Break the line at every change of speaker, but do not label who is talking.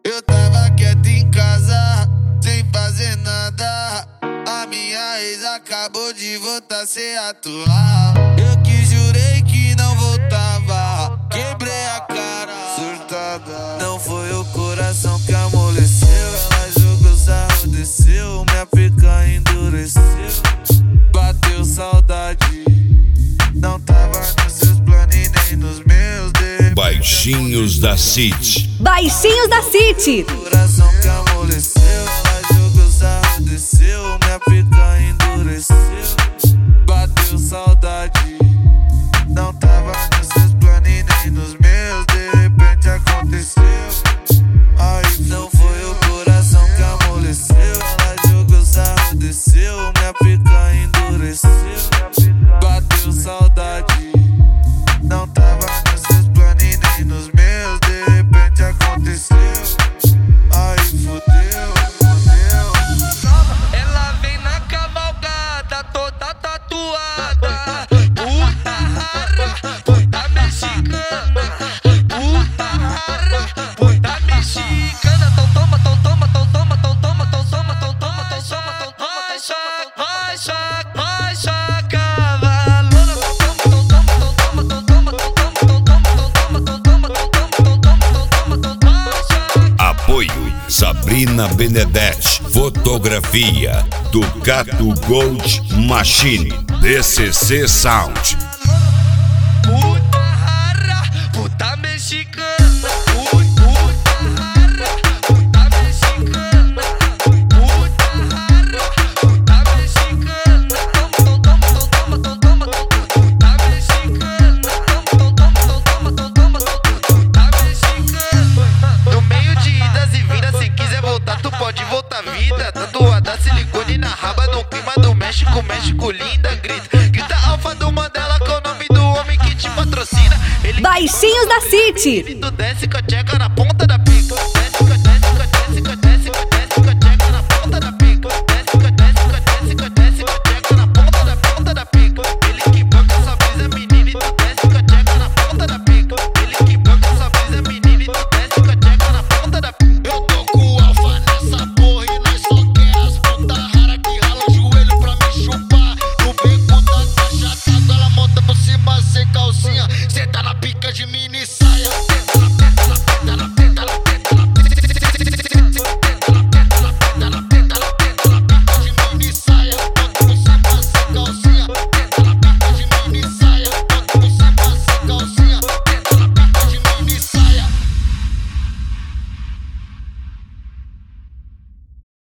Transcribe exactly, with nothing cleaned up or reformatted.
Eu tava quieto em casa, sem fazer nada. A minha ex acabou de voltar a ser atual. Eu que jurei que não voltava, quebrei a cara, surtada. Não foi o coração que amoleceu, ela jogou sarro, desceu, minha pica endureceu. Bateu saudade, não tava nos seus planos e nem nos meus. De
Baixinhos da City.
Baixinhos da City.
Coração que amoleceu, ela jogou sarro, desceu, minha pica endureceu. Bateu saudade, não tava nos seus planos e nem nos meus. De repente aconteceu. Aí não foi o coração que amoleceu, ela jogou sarro, desceu, minha pica endureceu. Bateu saudade, não tava nos seus planos e nem nos meus. De repente aconteceu. Aí fudeu, fudeu.
Ela vem na cavalgada, toda tatuada. Puta rara, puta mexicana. Puta rara, puta mexicana. Tão toma, tão toma, tão toma, tão toma, tão toma, tão toma, tão toma, tão toma. Rocha, rocha, rocha, cavalona. Tão toma, tão toma, tão toma, tão toma, tão toma, tão toma, tão toma, tão toma, tão toma, tão toma, tão toma.
Apoio Sabrina Benedetti. Fotografia Ducato Gold Machine. D C C Sound.
Puta rara, puta mexicana. Puta rara, puta mexicana. Puta rara, puta mexicana. Toma, toma, toma, toma, toma, puta mexicana. Toma, toma, toma, toma, puta mexicana. No meio de idas e vindas, se quiser voltar, tu pode voltar vida. Tatuada silicone na raba, no clima do México, México linda, grita. Grita alfa do Mandela, que é o nome do homem que te patrocina. Ele
Baixinhos da City.
tu desce com a tcheca na ponta.